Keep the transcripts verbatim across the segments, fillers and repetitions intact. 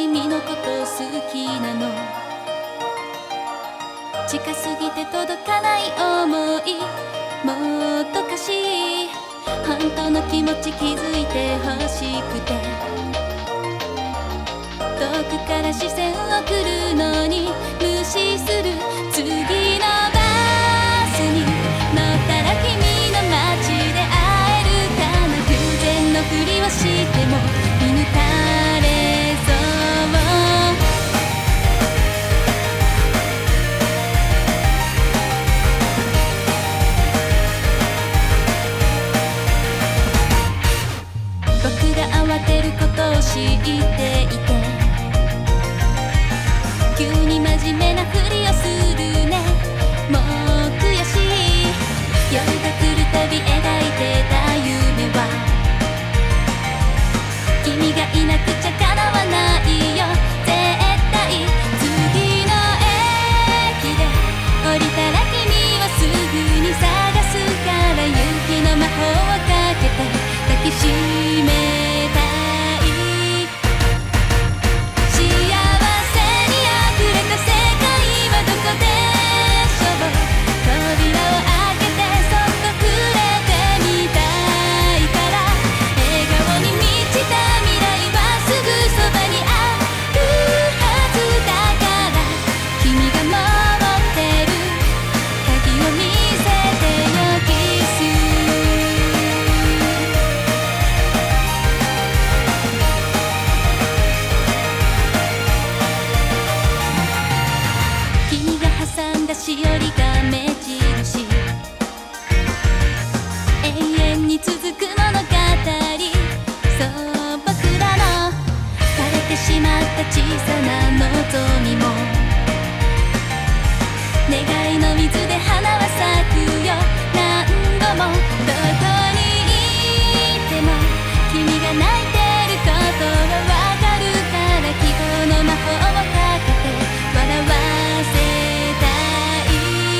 君のこと好きなの。近すぎて届かない想い、もどかしい本当の気持ち気づいてほしくて、遠くから視線を送るのに無視する。次のバスに乗ったら君の街で会えるかな。偶然のふりをしても見抜かれそう。僕が慌てることを知っていて、急に真面目なふりをするね。もう悔しい。夜が来るたび描いてた夢は、君がいなくちゃ叶わないよ絶対。次の駅で降りたら君をすぐに探すから、雪の魔法をかけて抱きしめたい。幸せにあふれた世界はどこでしょう。扉を開けてそっと触れてみたいから、笑顔に満ちた未来はすぐそばにあるはずだから、君が持ってる鍵を見せてよキス。君が挟んだしおりが目印、永遠に続く物語。そう僕らの枯れてしまった小さな望みも、願いの水で花は咲くよ何度も。どこにいても君が泣いてることはわかるから、希望の魔法をかけて笑わせたい。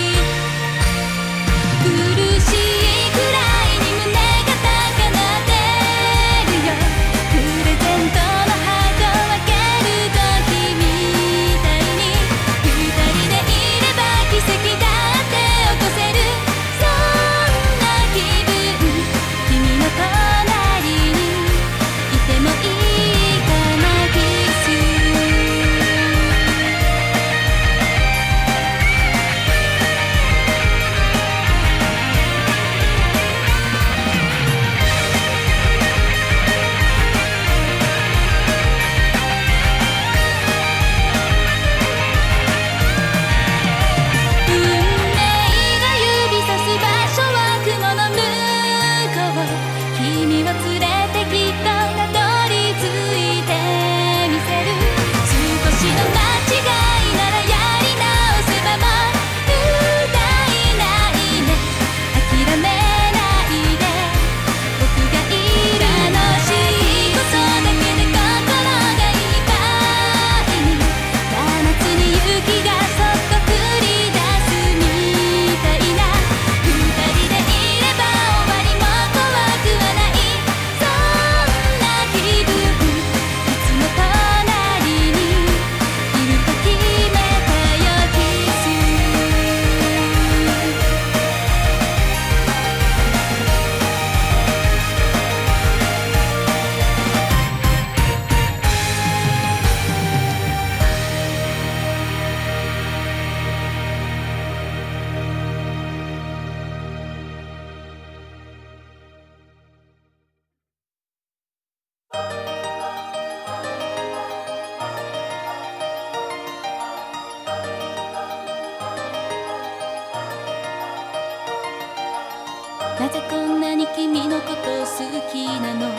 苦しいくらいに胸が高鳴ってるよ。プレゼントの箱を開ける時みたいに、二人でいれば奇跡だって起こせる。そんな気分、君の隣にいてもいいかなキス。運命が指さす場所は雲の向こう。君を連れてきっとたどり着いてみせる。少しの間違いならやり直せばもうないないね。諦めないで僕がいる。楽しいことだけで心がいっぱいに、真夏に雪がそっと降り出すみたいな。二人でいれば終わりも怖くはない。そんな気分、いつも隣にいると決めたよキス。なぜこんなに君のこと好きなの。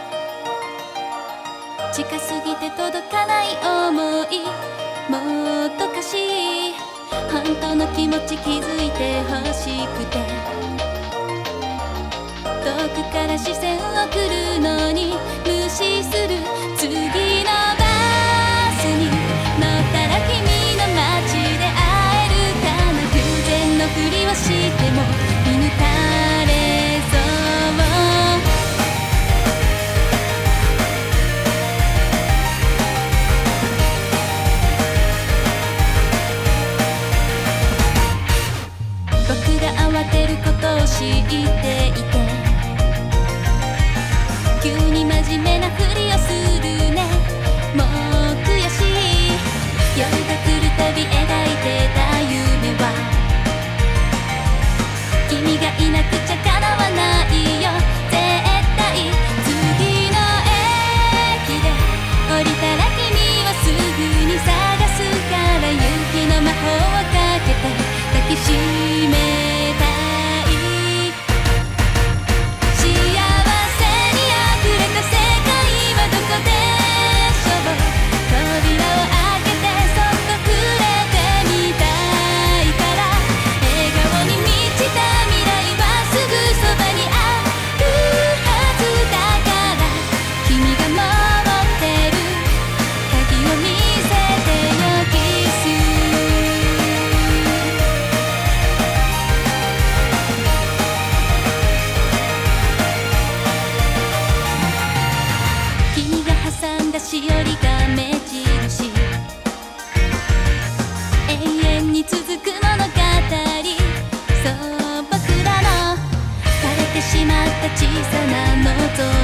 近すぎて届かない想い、もどかしい本当の気持ち気づいてほしくて、遠くから視線を送るのに無視する。次のバスに乗ったら君の街で会えるかな。偶然のふりをしても見抜かれそう。 た小さな望み